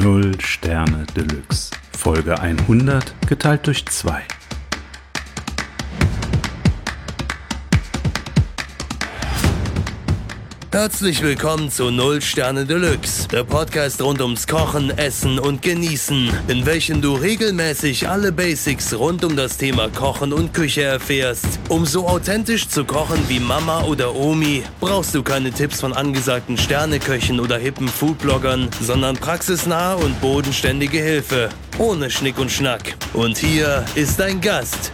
0 Sterne Deluxe. Folge 100 geteilt durch 2. Herzlich willkommen zu 0 Sterne Deluxe, der Podcast rund ums Kochen, Essen und Genießen, in welchem du regelmäßig alle Basics rund um das Thema Kochen und Küche erfährst. Um so authentisch zu kochen wie Mama oder Omi, brauchst du keine Tipps von angesagten Sterneköchen oder hippen Foodbloggern, sondern praxisnahe und bodenständige Hilfe, ohne Schnick und Schnack. Und hier ist dein Gast.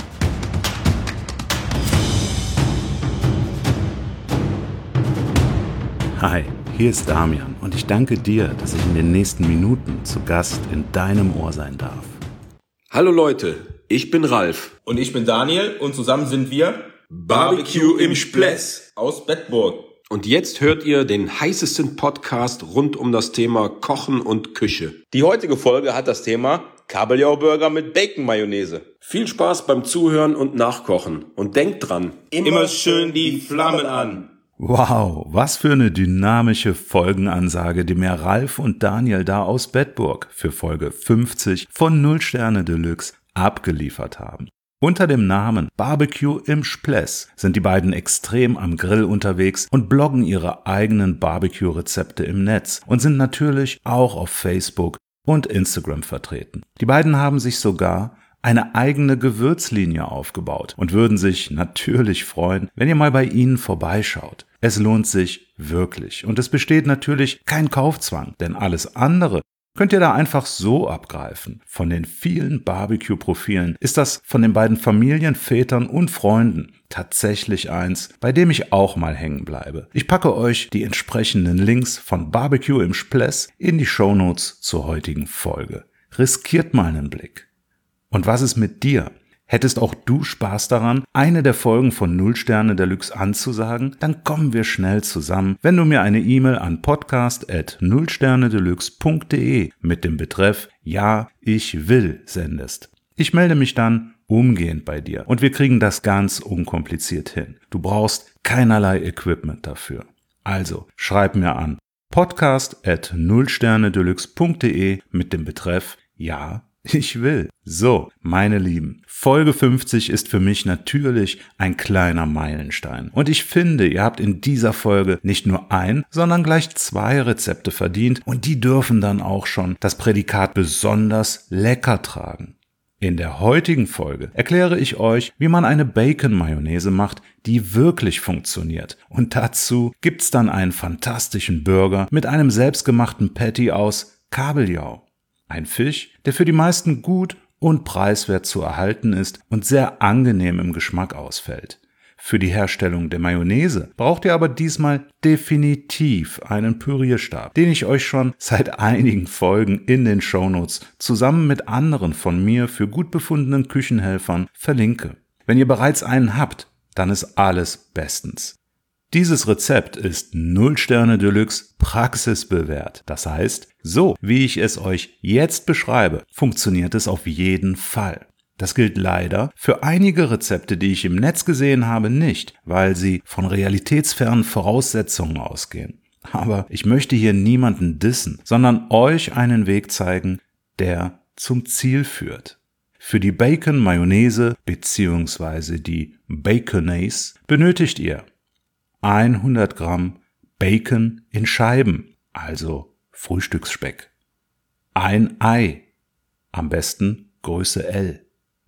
Hi, hier ist Damian und ich danke dir, dass ich in den nächsten Minuten zu Gast in deinem Ohr sein darf. Hallo Leute, ich bin Ralf. Und ich bin Daniel und zusammen sind wir Barbecue im Spless aus Bedburg. Und jetzt hört ihr den heißesten Podcast rund um das Thema Kochen und Küche. Die heutige Folge hat das Thema Kabeljau-Burger mit Bacon-Mayonnaise. Viel Spaß beim Zuhören und Nachkochen. Und denkt dran, Immer schön die Flammen an. Wow, was für eine dynamische Folgenansage, die mir Ralf und Daniel da aus Bedburg für Folge 50 von 0 Sterne Deluxe abgeliefert haben. Unter dem Namen Barbecue im Spless sind die beiden extrem am Grill unterwegs und bloggen ihre eigenen Barbecue-Rezepte im Netz und sind natürlich auch auf Facebook und Instagram vertreten. Die beiden haben sich sogar eine eigene Gewürzlinie aufgebaut und würden sich natürlich freuen, wenn ihr mal bei ihnen vorbeischaut. Es lohnt sich wirklich und es besteht natürlich kein Kaufzwang, denn alles andere könnt ihr da einfach so abgreifen. Von den vielen Barbecue-Profilen ist das von den beiden Familienvätern und Freunden tatsächlich eins, bei dem ich auch mal hängen bleibe. Ich packe euch die entsprechenden Links von Barbecue im Spless in die Shownotes zur heutigen Folge. Riskiert mal einen Blick. Und was ist mit dir? Hättest auch du Spaß daran, eine der Folgen von 0 Sterne Deluxe anzusagen? Dann kommen wir schnell zusammen, wenn du mir eine E-Mail an podcast@0sternedeluxe.de mit dem Betreff Ja, ich will sendest. Ich melde mich dann umgehend bei dir und wir kriegen das ganz unkompliziert hin. Du brauchst keinerlei Equipment dafür. Also schreib mir an podcast@0sternedeluxe.de mit dem Betreff Ja, ich will. So, meine Lieben, Folge 50 ist für mich natürlich ein kleiner Meilenstein. Und ich finde, ihr habt in dieser Folge nicht nur ein, sondern gleich 2 Rezepte verdient und die dürfen dann auch schon das Prädikat besonders lecker tragen. In der heutigen Folge erkläre ich euch, wie man eine Bacon-Mayonnaise macht, die wirklich funktioniert. Und dazu gibt's dann einen fantastischen Burger mit einem selbstgemachten Patty aus Kabeljau. Ein Fisch, der für die meisten gut und preiswert zu erhalten ist und sehr angenehm im Geschmack ausfällt. Für die Herstellung der Mayonnaise braucht ihr aber diesmal definitiv einen Pürierstab, den ich euch schon seit einigen Folgen in den Shownotes zusammen mit anderen von mir für gut befundenen Küchenhelfern verlinke. Wenn ihr bereits einen habt, dann ist alles bestens. Dieses Rezept ist 0 Sterne Deluxe praxisbewährt. Das heißt, so wie ich es euch jetzt beschreibe, funktioniert es auf jeden Fall. Das gilt leider für einige Rezepte, die ich im Netz gesehen habe, nicht, weil sie von realitätsfernen Voraussetzungen ausgehen. Aber ich möchte hier niemanden dissen, sondern euch einen Weg zeigen, der zum Ziel führt. Für die Bacon-Mayonnaise bzw. die Baconaise benötigt ihr 100 Gramm Bacon in Scheiben, also Frühstücksspeck. Ein Ei, am besten Größe L.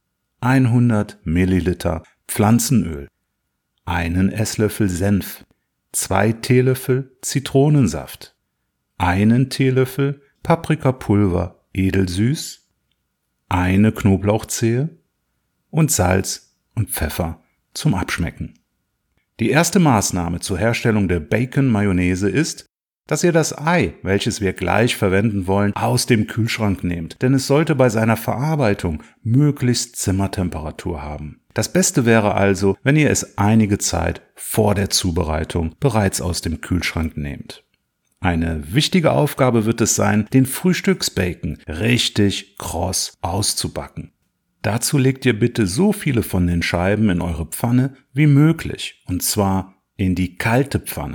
100 Milliliter Pflanzenöl. Einen Esslöffel Senf. 2 Teelöffel Zitronensaft. 1 Teelöffel Paprikapulver edelsüß. 1 Knoblauchzehe und Salz und Pfeffer zum Abschmecken. Die erste Maßnahme zur Herstellung der Bacon-Mayonnaise ist, dass ihr das Ei, welches wir gleich verwenden wollen, aus dem Kühlschrank nehmt, denn es sollte bei seiner Verarbeitung möglichst Zimmertemperatur haben. Das Beste wäre also, wenn ihr es einige Zeit vor der Zubereitung bereits aus dem Kühlschrank nehmt. Eine wichtige Aufgabe wird es sein, den Frühstücksbacon richtig kross auszubacken. Dazu legt ihr bitte so viele von den Scheiben in eure Pfanne wie möglich, und zwar in die kalte Pfanne.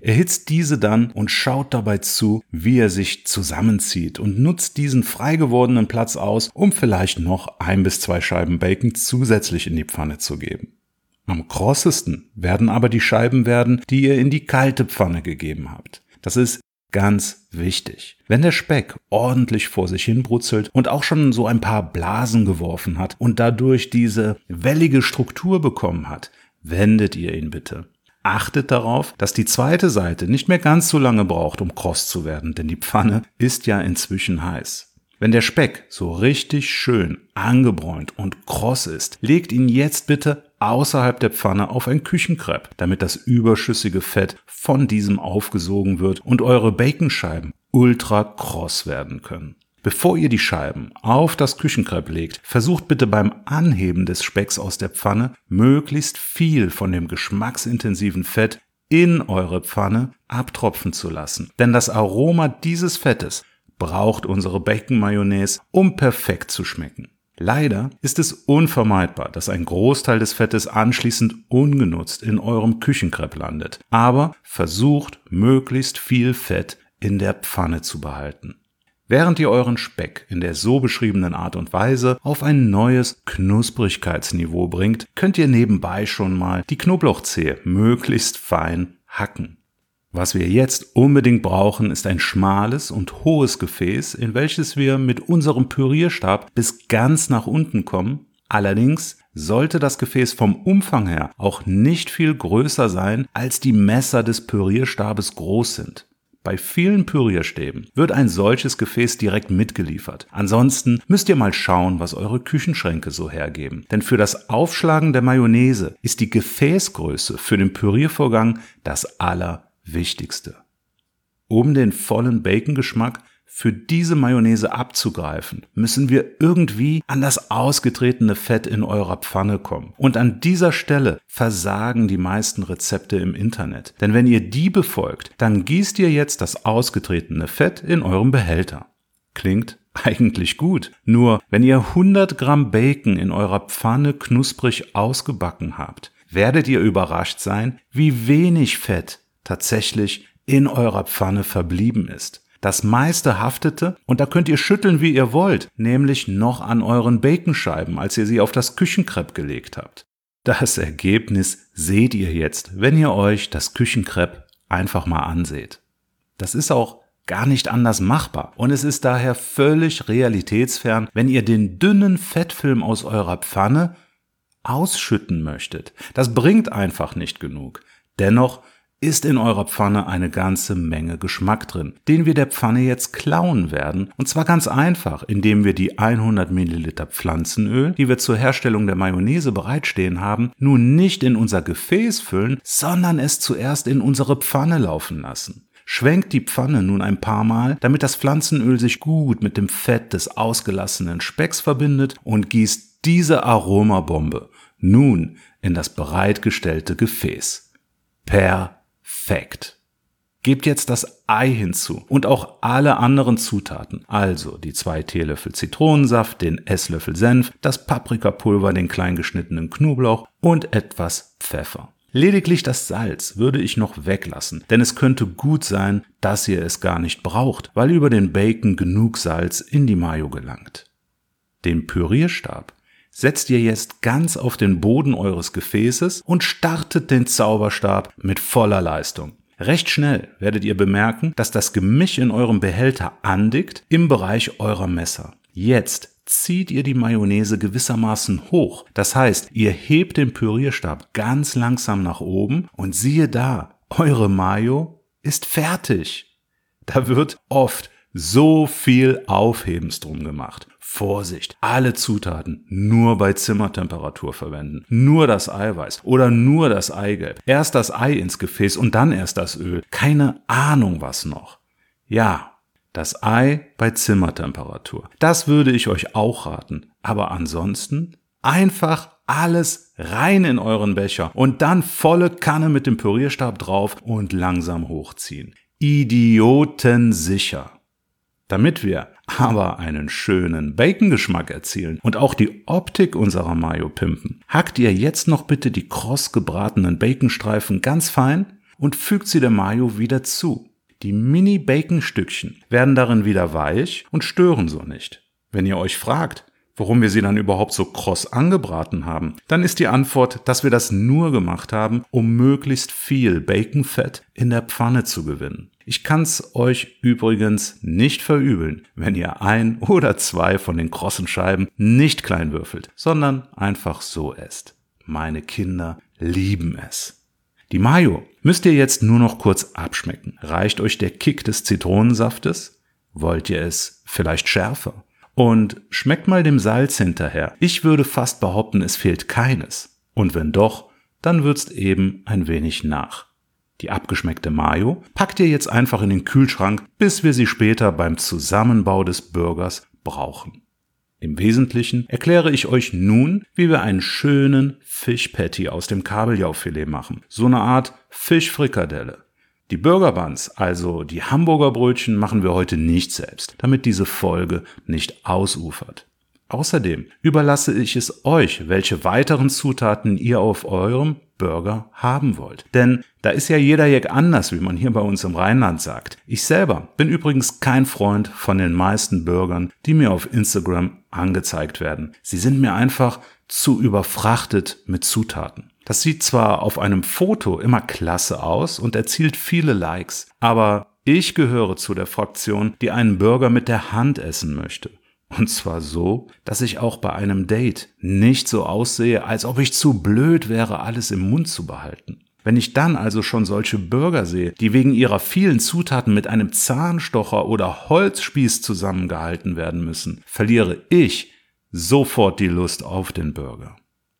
Erhitzt diese dann und schaut dabei zu, wie er sich zusammenzieht und nutzt diesen frei gewordenen Platz aus, um vielleicht noch 1 bis 2 Scheiben Bacon zusätzlich in die Pfanne zu geben. Am krossesten werden aber die Scheiben werden, die ihr in die kalte Pfanne gegeben habt. Das ist ganz wichtig. Wenn der Speck ordentlich vor sich hin brutzelt und auch schon so ein paar Blasen geworfen hat und dadurch diese wellige Struktur bekommen hat, wendet ihr ihn bitte. Achtet darauf, dass die zweite Seite nicht mehr ganz so lange braucht, um kross zu werden, denn die Pfanne ist ja inzwischen heiß. Wenn der Speck so richtig schön angebräunt und kross ist, legt ihn jetzt bitte außerhalb der Pfanne auf ein Küchenkrepp, damit das überschüssige Fett von diesem aufgesogen wird und eure Baconscheiben ultra kross werden können. Bevor ihr die Scheiben auf das Küchenkrepp legt, versucht bitte beim Anheben des Specks aus der Pfanne möglichst viel von dem geschmacksintensiven Fett in eure Pfanne abtropfen zu lassen. Denn das Aroma dieses Fettes braucht unsere Bacon-Mayonnaise, um perfekt zu schmecken. Leider ist es unvermeidbar, dass ein Großteil des Fettes anschließend ungenutzt in eurem Küchenkrepp landet. Aber versucht, möglichst viel Fett in der Pfanne zu behalten. Während ihr euren Speck in der so beschriebenen Art und Weise auf ein neues Knusprigkeitsniveau bringt, könnt ihr nebenbei schon mal die Knoblauchzehe möglichst fein hacken. Was wir jetzt unbedingt brauchen, ist ein schmales und hohes Gefäß, in welches wir mit unserem Pürierstab bis ganz nach unten kommen. Allerdings sollte das Gefäß vom Umfang her auch nicht viel größer sein, als die Messer des Pürierstabes groß sind. Bei vielen Pürierstäben wird ein solches Gefäß direkt mitgeliefert. Ansonsten müsst ihr mal schauen, was eure Küchenschränke so hergeben. Denn für das Aufschlagen der Mayonnaise ist die Gefäßgröße für den Püriervorgang das Allerwichtigste. Um den vollen Bacon-Geschmack für diese Mayonnaise abzugreifen, müssen wir irgendwie an das ausgetretene Fett in eurer Pfanne kommen. Und an dieser Stelle versagen die meisten Rezepte im Internet. Denn wenn ihr die befolgt, dann gießt ihr jetzt das ausgetretene Fett in eurem Behälter. Klingt eigentlich gut. Nur wenn ihr 100 Gramm Bacon in eurer Pfanne knusprig ausgebacken habt, werdet ihr überrascht sein, wie wenig Fett tatsächlich in eurer Pfanne verblieben ist. Das meiste haftete, und da könnt ihr schütteln, wie ihr wollt, nämlich noch an euren Baconscheiben, als ihr sie auf das Küchenkrepp gelegt habt. Das Ergebnis seht ihr jetzt, wenn ihr euch das Küchenkrepp einfach mal anseht. Das ist auch gar nicht anders machbar und es ist daher völlig realitätsfern, wenn ihr den dünnen Fettfilm aus eurer Pfanne ausschütten möchtet. Das bringt einfach nicht genug. Dennoch ist in eurer Pfanne eine ganze Menge Geschmack drin, den wir der Pfanne jetzt klauen werden. Und zwar ganz einfach, indem wir die 100 Milliliter Pflanzenöl, die wir zur Herstellung der Mayonnaise bereitstehen haben, nun nicht in unser Gefäß füllen, sondern es zuerst in unsere Pfanne laufen lassen. Schwenkt die Pfanne nun ein paar Mal, damit das Pflanzenöl sich gut mit dem Fett des ausgelassenen Specks verbindet und gießt diese Aromabombe nun in das bereitgestellte Gefäß. Perfekt. Gebt jetzt das Ei hinzu und auch alle anderen Zutaten, also die 2 Teelöffel Zitronensaft, den Esslöffel Senf, das Paprikapulver, den klein geschnittenen Knoblauch und etwas Pfeffer. Lediglich das Salz würde ich noch weglassen, denn es könnte gut sein, dass ihr es gar nicht braucht, weil über den Bacon genug Salz in die Mayo gelangt. Den Pürierstab setzt ihr jetzt ganz auf den Boden eures Gefäßes und startet den Zauberstab mit voller Leistung. Recht schnell werdet ihr bemerken, dass das Gemisch in eurem Behälter andickt im Bereich eurer Messer. Jetzt zieht ihr die Mayonnaise gewissermaßen hoch. Das heißt, ihr hebt den Pürierstab ganz langsam nach oben und siehe da, eure Mayo ist fertig. Da wird oft so viel Aufhebens drum gemacht. Vorsicht, alle Zutaten nur bei Zimmertemperatur verwenden. Nur das Eiweiß oder nur das Eigelb. Erst das Ei ins Gefäß und dann erst das Öl. Keine Ahnung was noch. Ja, das Ei bei Zimmertemperatur. Das würde ich euch auch raten. Aber ansonsten einfach alles rein in euren Becher und dann volle Kanne mit dem Pürierstab drauf und langsam hochziehen. Idiotensicher. Damit wir aber einen schönen Bacon-Geschmack erzielen und auch die Optik unserer Mayo pimpen, hackt ihr jetzt noch bitte die kross gebratenen Baconstreifen ganz fein und fügt sie der Mayo wieder zu. Die Mini-Bacon-Stückchen werden darin wieder weich und stören so nicht. Wenn ihr euch fragt, warum wir sie dann überhaupt so kross angebraten haben, dann ist die Antwort, dass wir das nur gemacht haben, um möglichst viel Baconfett in der Pfanne zu gewinnen. Ich kann's euch übrigens nicht verübeln, wenn ihr 1 oder 2 von den krossen Scheiben nicht klein würfelt, sondern einfach so esst. Meine Kinder lieben es. Die Mayo müsst ihr jetzt nur noch kurz abschmecken. Reicht euch der Kick des Zitronensaftes? Wollt ihr es vielleicht schärfer? Und schmeckt mal dem Salz hinterher. Ich würde fast behaupten, es fehlt keines. Und wenn doch, dann würzt eben ein wenig nach. Die abgeschmeckte Mayo packt ihr jetzt einfach in den Kühlschrank, bis wir sie später beim Zusammenbau des Burgers brauchen. Im Wesentlichen erkläre ich euch nun, wie wir einen schönen Fish Patty aus dem Kabeljaufilet machen. So eine Art Fischfrikadelle. Die Burger Buns, also die Hamburger Brötchen, machen wir heute nicht selbst, damit diese Folge nicht ausufert. Außerdem überlasse ich es euch, welche weiteren Zutaten ihr auf eurem Burger haben wollt. Denn da ist ja jeder Jack anders, wie man hier bei uns im Rheinland sagt. Ich selber bin übrigens kein Freund von den meisten Burgern, die mir auf Instagram angezeigt werden. Sie sind mir einfach zu überfrachtet mit Zutaten. Das sieht zwar auf einem Foto immer klasse aus und erzielt viele Likes, aber ich gehöre zu der Fraktion, die einen Burger mit der Hand essen möchte. Und zwar so, dass ich auch bei einem Date nicht so aussehe, als ob ich zu blöd wäre, alles im Mund zu behalten. Wenn ich dann also schon solche Burger sehe, die wegen ihrer vielen Zutaten mit einem Zahnstocher oder Holzspieß zusammengehalten werden müssen, verliere ich sofort die Lust auf den Burger.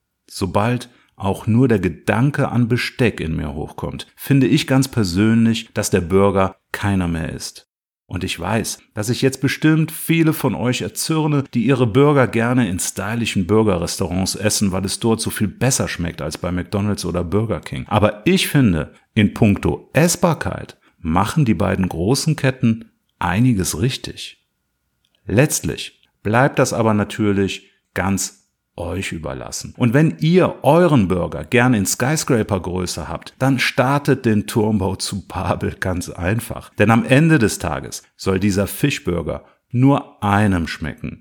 Sobald auch nur der Gedanke an Besteck in mir hochkommt, finde ich ganz persönlich, dass der Burger keiner mehr ist. Und ich weiß, dass ich jetzt bestimmt viele von euch erzürne, die ihre Burger gerne in stylischen Burgerrestaurants essen, weil es dort so viel besser schmeckt als bei McDonald's oder Burger King. Aber ich finde, in puncto Essbarkeit machen die beiden großen Ketten einiges richtig. Letztlich bleibt das aber natürlich ganz euch überlassen. Und wenn ihr euren Burger gerne in Skyscraper-Größe habt, dann startet den Turmbau zu Babel ganz einfach. Denn am Ende des Tages soll dieser Fischburger nur einem schmecken,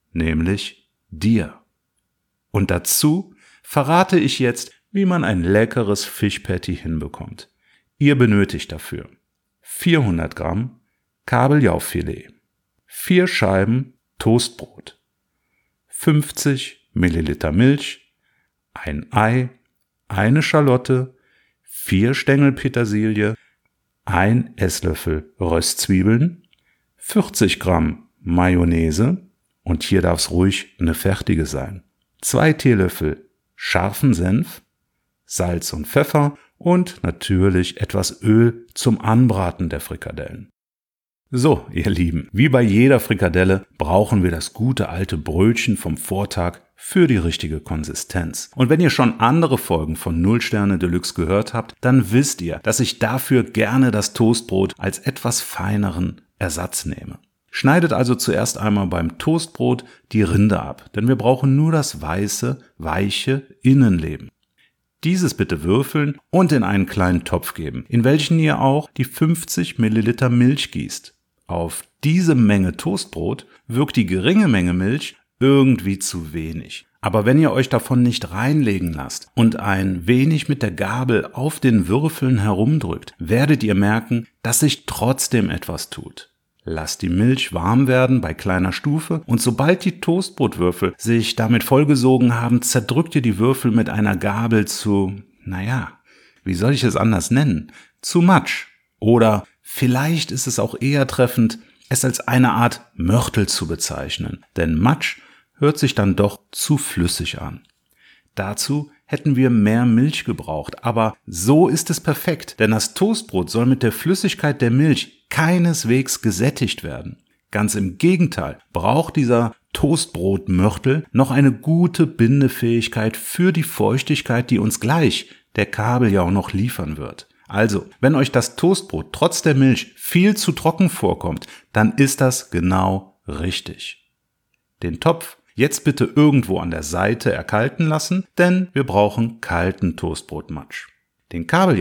nämlich dir. Und dazu verrate ich jetzt, wie man ein leckeres Fish Patty hinbekommt. Ihr benötigt dafür 400 Gramm Kabeljaufilet, 4 Scheiben Toastbrot, 50 Milliliter Milch, ein Ei, eine Schalotte, 4 Stängel Petersilie, 1 Esslöffel Röstzwiebeln, 40 Gramm Mayonnaise, und hier darf es ruhig eine fertige sein, 2 Teelöffel scharfen Senf, Salz und Pfeffer und natürlich etwas Öl zum Anbraten der Frikadellen. So, ihr Lieben, wie bei jeder Frikadelle brauchen wir das gute alte Brötchen vom Vortag für die richtige Konsistenz. Und wenn ihr schon andere Folgen von 0 Sterne Deluxe gehört habt, dann wisst ihr, dass ich dafür gerne das Toastbrot als etwas feineren Ersatz nehme. Schneidet also zuerst einmal beim Toastbrot die Rinde ab, denn wir brauchen nur das weiße, weiche Innenleben. Dieses bitte würfeln und in einen kleinen Topf geben, in welchen ihr auch die 50 Milliliter Milch gießt. Auf diese Menge Toastbrot wirkt die geringe Menge Milch irgendwie zu wenig. Aber wenn ihr euch davon nicht reinlegen lasst und ein wenig mit der Gabel auf den Würfeln herumdrückt, werdet ihr merken, dass sich trotzdem etwas tut. Lasst die Milch warm werden bei kleiner Stufe und sobald die Toastbrotwürfel sich damit vollgesogen haben, zerdrückt ihr die Würfel mit einer Gabel zu, wie soll ich es anders nennen? Zu Matsch. Oder vielleicht ist es auch eher treffend, es als eine Art Mörtel zu bezeichnen, denn Matsch hört sich dann doch zu flüssig an. Dazu hätten wir mehr Milch gebraucht, aber so ist es perfekt, denn das Toastbrot soll mit der Flüssigkeit der Milch keineswegs gesättigt werden. Ganz im Gegenteil braucht dieser Toastbrotmörtel noch eine gute Bindefähigkeit für die Feuchtigkeit, die uns gleich der Kabeljau noch liefern wird. Also, wenn euch das Toastbrot trotz der Milch viel zu trocken vorkommt, dann ist das genau richtig. Den Topf jetzt bitte irgendwo an der Seite erkalten lassen, denn wir brauchen kalten Toastbrotmatsch. Den Kabeljau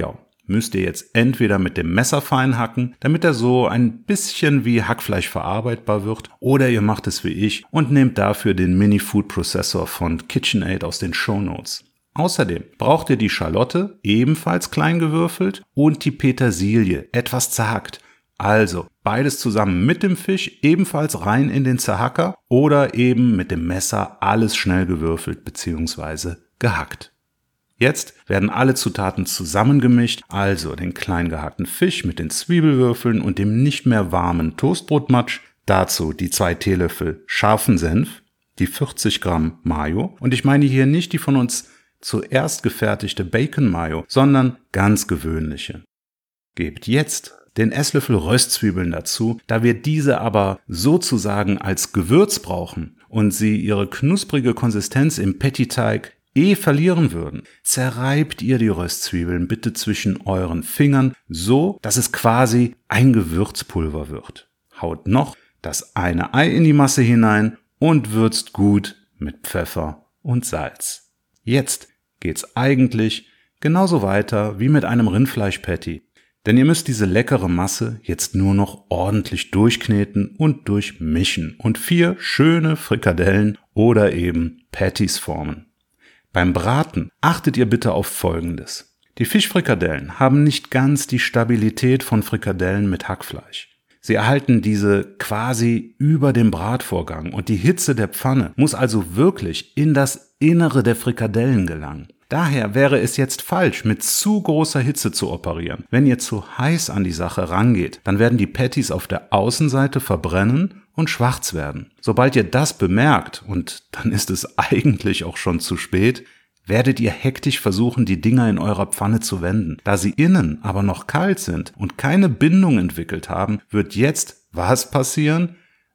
müsst ihr jetzt entweder mit dem Messer fein hacken, damit er so ein bisschen wie Hackfleisch verarbeitbar wird, oder ihr macht es wie ich und nehmt dafür den Mini-Food-Prozessor von KitchenAid aus den Shownotes. Außerdem braucht ihr die Schalotte, ebenfalls klein gewürfelt, und die Petersilie, etwas zerhackt. Also beides zusammen mit dem Fisch, ebenfalls rein in den Zerhacker oder eben mit dem Messer alles schnell gewürfelt bzw. gehackt. Jetzt werden alle Zutaten zusammengemischt, also den klein gehackten Fisch mit den Zwiebelwürfeln und dem nicht mehr warmen Toastbrotmatsch, dazu die 2 Teelöffel scharfen Senf, die 40 Gramm Mayo, und ich meine hier nicht die von uns zuerst gefertigte Bacon Mayo, sondern ganz gewöhnliche. Gebt jetzt den Esslöffel Röstzwiebeln dazu, da wir diese aber sozusagen als Gewürz brauchen und sie ihre knusprige Konsistenz im Patty-Teig verlieren würden. Zerreibt ihr die Röstzwiebeln bitte zwischen euren Fingern, so dass es quasi ein Gewürzpulver wird. Haut noch das eine Ei in die Masse hinein und würzt gut mit Pfeffer und Salz. Jetzt geht's eigentlich genauso weiter wie mit einem Rindfleisch-Patty. Denn ihr müsst diese leckere Masse jetzt nur noch ordentlich durchkneten und durchmischen und 4 schöne Frikadellen oder eben Patties formen. Beim Braten achtet ihr bitte auf Folgendes. Die Fischfrikadellen haben nicht ganz die Stabilität von Frikadellen mit Hackfleisch. Sie erhalten diese quasi über dem Bratvorgang und die Hitze der Pfanne muss also wirklich in das Innere der Frikadellen gelangen. Daher wäre es jetzt falsch, mit zu großer Hitze zu operieren. Wenn ihr zu heiß an die Sache rangeht, dann werden die Patties auf der Außenseite verbrennen und schwarz werden. Sobald ihr das bemerkt, und dann ist es eigentlich auch schon zu spät, werdet ihr hektisch versuchen, die Dinger in eurer Pfanne zu wenden. Da sie innen aber noch kalt sind und keine Bindung entwickelt haben, wird jetzt was passieren?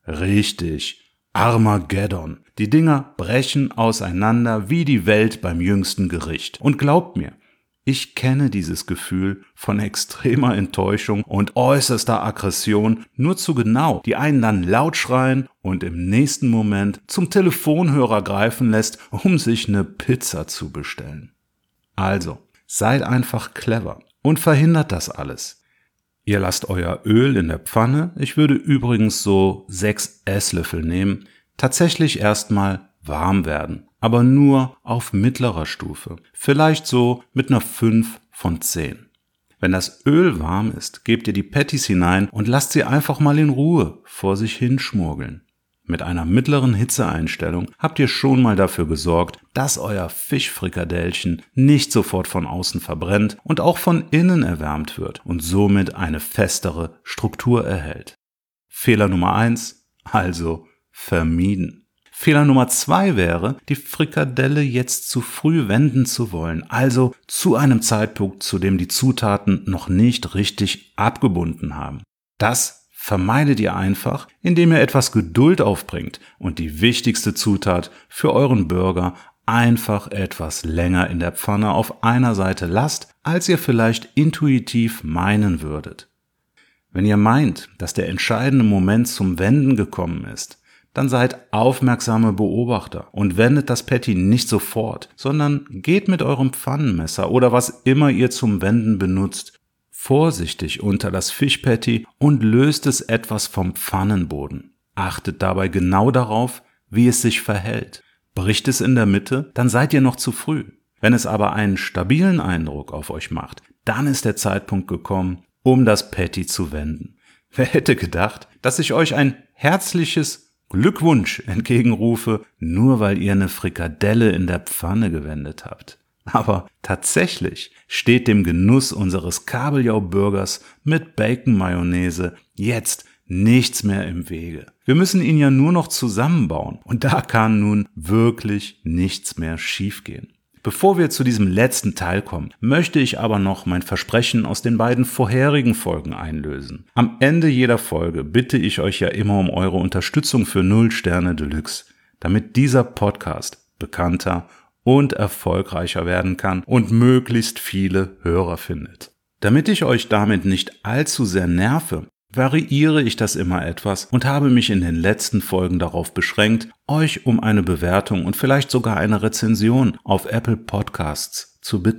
Richtig, Armageddon. Die Dinger brechen auseinander wie die Welt beim jüngsten Gericht. Und glaubt mir, ich kenne dieses Gefühl von extremer Enttäuschung und äußerster Aggression nur zu genau, die einen dann laut schreien und im nächsten Moment zum Telefonhörer greifen lässt, um sich eine Pizza zu bestellen. Also, seid einfach clever und verhindert das alles. Ihr lasst euer Öl in der Pfanne, ich würde übrigens so 6 Esslöffel nehmen, tatsächlich erstmal warm werden, aber nur auf mittlerer Stufe, vielleicht so mit einer 5 von 10. Wenn das Öl warm ist, gebt ihr die Patties hinein und lasst sie einfach mal in Ruhe vor sich hinschmurgeln. Mit einer mittleren Hitzeeinstellung habt ihr schon mal dafür gesorgt, dass euer Fischfrikadellchen nicht sofort von außen verbrennt und auch von innen erwärmt wird und somit eine festere Struktur erhält. Fehler Nummer 1, also vermieden. Fehler Nummer 2 wäre, die Frikadelle jetzt zu früh wenden zu wollen, also zu einem Zeitpunkt, zu dem die Zutaten noch nicht richtig abgebunden haben. Das vermeidet ihr einfach, indem ihr etwas Geduld aufbringt und die wichtigste Zutat für euren Burger einfach etwas länger in der Pfanne auf einer Seite lasst, als ihr vielleicht intuitiv meinen würdet. Wenn ihr meint, dass der entscheidende Moment zum Wenden gekommen ist, dann seid aufmerksame Beobachter und wendet das Patty nicht sofort, sondern geht mit eurem Pfannenmesser oder was immer ihr zum Wenden benutzt, vorsichtig unter das Fischpatty und löst es etwas vom Pfannenboden. Achtet dabei genau darauf, wie es sich verhält. Bricht es in der Mitte, dann seid ihr noch zu früh. Wenn es aber einen stabilen Eindruck auf euch macht, dann ist der Zeitpunkt gekommen, um das Patty zu wenden. Wer hätte gedacht, dass ich euch ein herzliches Glückwunsch entgegenrufe, nur weil ihr eine Frikadelle in der Pfanne gewendet habt. Aber tatsächlich steht dem Genuss unseres Kabeljau-Burgers mit Bacon-Mayonnaise jetzt nichts mehr im Wege. Wir müssen ihn ja nur noch zusammenbauen und da kann nun wirklich nichts mehr schiefgehen. Bevor wir zu diesem letzten Teil kommen, möchte ich aber noch mein Versprechen aus den beiden vorherigen Folgen einlösen. Am Ende jeder Folge bitte ich euch ja immer um eure Unterstützung für 0 Sterne Deluxe, damit dieser Podcast bekannter und erfolgreicher werden kann und möglichst viele Hörer findet. Damit ich euch damit nicht allzu sehr nerve, variiere ich das immer etwas und habe mich in den letzten Folgen darauf beschränkt, euch um eine Bewertung und vielleicht sogar eine Rezension auf Apple Podcasts zu bitten.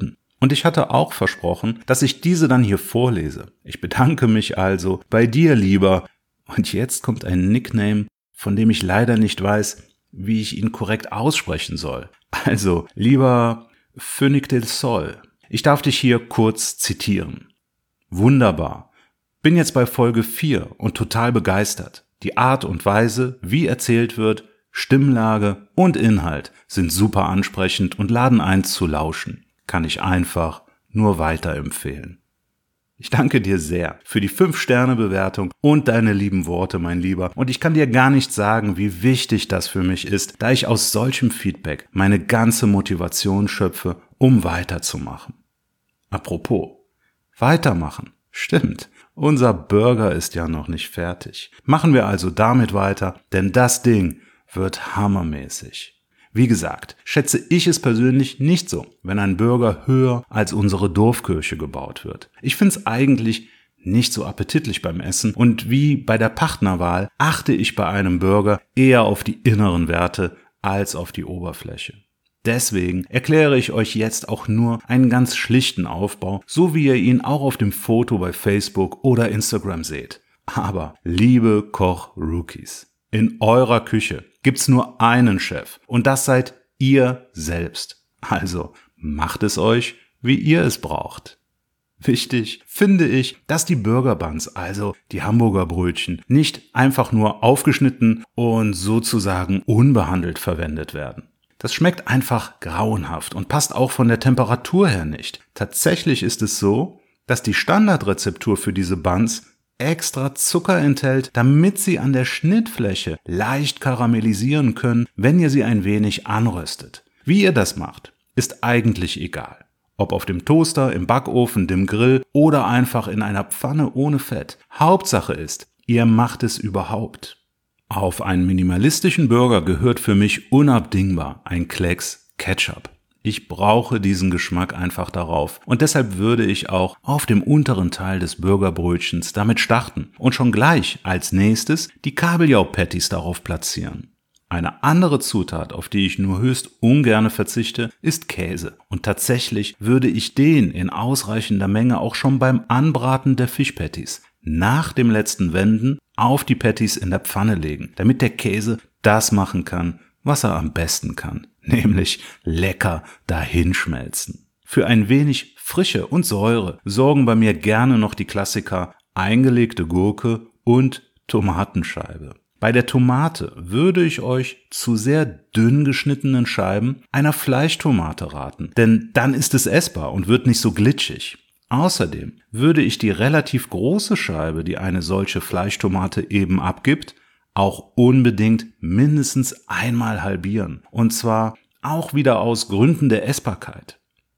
Und ich hatte auch versprochen, dass ich diese dann hier vorlese. Ich bedanke mich also bei dir, lieber. Und jetzt kommt ein Nickname, von dem ich leider nicht weiß, wie ich ihn korrekt aussprechen soll. Also, lieber Phoenix del Sol, ich darf dich hier kurz zitieren. Wunderbar. Bin jetzt bei Folge 4 und total begeistert. Die Art und Weise, wie erzählt wird, Stimmlage und Inhalt sind super ansprechend und laden ein zu lauschen. Kann ich einfach nur weiterempfehlen. Ich danke dir sehr für die 5-Sterne-Bewertung und deine lieben Worte, mein Lieber. Und ich kann dir gar nicht sagen, wie wichtig das für mich ist, da ich aus solchem Feedback meine ganze Motivation schöpfe, um weiterzumachen. Apropos, weitermachen. Stimmt, unser Burger ist ja noch nicht fertig. Machen wir also damit weiter, denn das Ding wird hammermäßig. Wie gesagt, schätze ich es persönlich nicht so, wenn ein Burger höher als unsere Dorfkirche gebaut wird. Ich finde es eigentlich nicht so appetitlich beim Essen und wie bei der Partnerwahl achte ich bei einem Burger eher auf die inneren Werte als auf die Oberfläche. Deswegen erkläre ich euch jetzt auch nur einen ganz schlichten Aufbau, so wie ihr ihn auch auf dem Foto bei Facebook oder Instagram seht. Aber liebe Koch-Rookies, in eurer Küche gibt's nur einen Chef und das seid ihr selbst. Also macht es euch, wie ihr es braucht. Wichtig finde ich, dass die Burger Buns, also die Hamburger Brötchen, nicht einfach nur aufgeschnitten und sozusagen unbehandelt verwendet werden. Das schmeckt einfach grauenhaft und passt auch von der Temperatur her nicht. Tatsächlich ist es so, dass die Standardrezeptur für diese Buns extra Zucker enthält, damit sie an der Schnittfläche leicht karamellisieren können, wenn ihr sie ein wenig anröstet. Wie ihr das macht, ist eigentlich egal. Ob auf dem Toaster, im Backofen, dem Grill oder einfach in einer Pfanne ohne Fett. Hauptsache ist, ihr macht es überhaupt. Auf einen minimalistischen Burger gehört für mich unabdingbar ein Klecks Ketchup. Ich brauche diesen Geschmack einfach darauf und deshalb würde ich auch auf dem unteren Teil des Burgerbrötchens damit starten und schon gleich als nächstes die Kabeljau-Patties darauf platzieren. Eine andere Zutat, auf die ich nur höchst ungerne verzichte, ist Käse. Und tatsächlich würde ich den in ausreichender Menge auch schon beim Anbraten der Fischpatties nach dem letzten Wenden auf die Patties in der Pfanne legen, damit der Käse das machen kann, was er am besten kann, nämlich lecker dahinschmelzen. Für ein wenig Frische und Säure sorgen bei mir gerne noch die Klassiker eingelegte Gurke und Tomatenscheibe. Bei der Tomate würde ich euch zu sehr dünn geschnittenen Scheiben einer Fleischtomate raten, denn dann ist es essbar und wird nicht so glitschig. Außerdem würde ich die relativ große Scheibe, die eine solche Fleischtomate eben abgibt, auch unbedingt mindestens einmal halbieren. Und zwar auch wieder aus Gründen der Essbarkeit.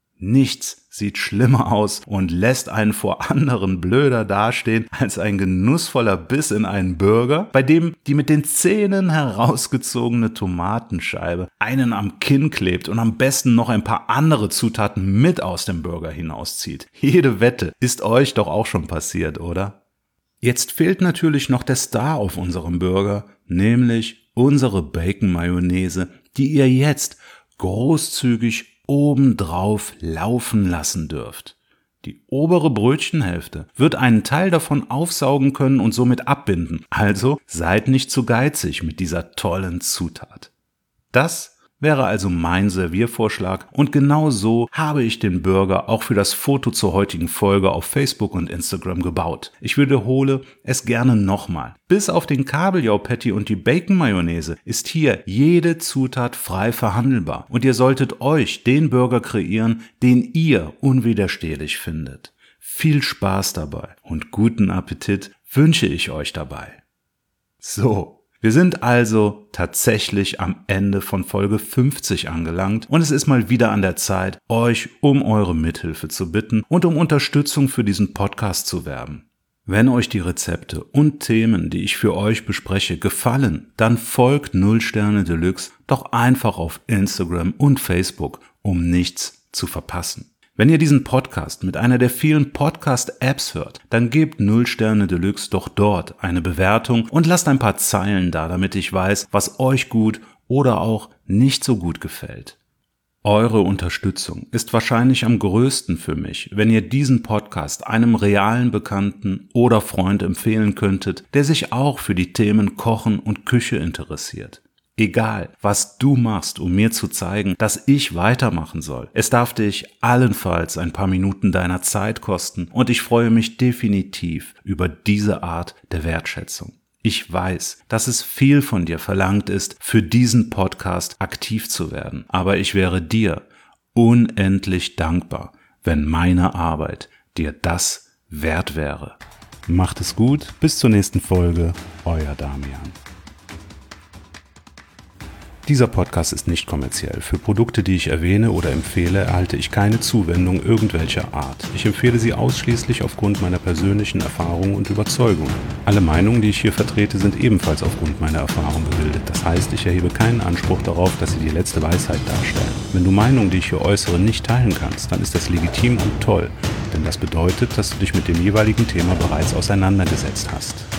Nichts sieht schlimmer aus und lässt einen vor anderen blöder dastehen als ein genussvoller Biss in einen Burger, bei dem die mit den Zähnen herausgezogene Tomatenscheibe einen am Kinn klebt und am besten noch ein paar andere Zutaten mit aus dem Burger hinauszieht. Jede Wette ist euch doch auch schon passiert, oder? Jetzt fehlt natürlich noch der Star auf unserem Burger, nämlich unsere Bacon-Mayonnaise, die ihr jetzt großzügig obendrauf laufen lassen dürft. Die obere Brötchenhälfte wird einen Teil davon aufsaugen können und somit abbinden, also seid nicht zu geizig mit dieser tollen Zutat. Das wäre also mein Serviervorschlag und genau so habe ich den Burger auch für das Foto zur heutigen Folge auf Facebook und Instagram gebaut. Ich wiederhole es gerne nochmal. Bis auf den Kabeljau-Patty und die Bacon-Mayonnaise ist hier jede Zutat frei verhandelbar und ihr solltet euch den Burger kreieren, den ihr unwiderstehlich findet. Viel Spaß dabei und guten Appetit wünsche ich euch dabei. So. Wir sind also tatsächlich am Ende von Folge 50 angelangt und es ist mal wieder an der Zeit, euch um eure Mithilfe zu bitten und um Unterstützung für diesen Podcast zu werben. Wenn euch die Rezepte und Themen, die ich für euch bespreche, gefallen, dann folgt 0 Sterne Deluxe doch einfach auf Instagram und Facebook, um nichts zu verpassen. Wenn ihr diesen Podcast mit einer der vielen Podcast-Apps hört, dann gebt 0 Sterne Deluxe doch dort eine Bewertung und lasst ein paar Zeilen da, damit ich weiß, was euch gut oder auch nicht so gut gefällt. Eure Unterstützung ist wahrscheinlich am größten für mich, wenn ihr diesen Podcast einem realen Bekannten oder Freund empfehlen könntet, der sich auch für die Themen Kochen und Küche interessiert. Egal, was du machst, um mir zu zeigen, dass ich weitermachen soll. Es darf dich allenfalls ein paar Minuten deiner Zeit kosten und ich freue mich definitiv über diese Art der Wertschätzung. Ich weiß, dass es viel von dir verlangt ist, für diesen Podcast aktiv zu werden, aber ich wäre dir unendlich dankbar, wenn meine Arbeit dir das wert wäre. Macht es gut, bis zur nächsten Folge, euer Damian. Dieser Podcast ist nicht kommerziell. Für Produkte, die ich erwähne oder empfehle, erhalte ich keine Zuwendung irgendwelcher Art. Ich empfehle sie ausschließlich aufgrund meiner persönlichen Erfahrungen und Überzeugungen. Alle Meinungen, die ich hier vertrete, sind ebenfalls aufgrund meiner Erfahrung gebildet. Das heißt, ich erhebe keinen Anspruch darauf, dass sie die letzte Weisheit darstellen. Wenn du Meinungen, die ich hier äußere, nicht teilen kannst, dann ist das legitim und toll. Denn das bedeutet, dass du dich mit dem jeweiligen Thema bereits auseinandergesetzt hast.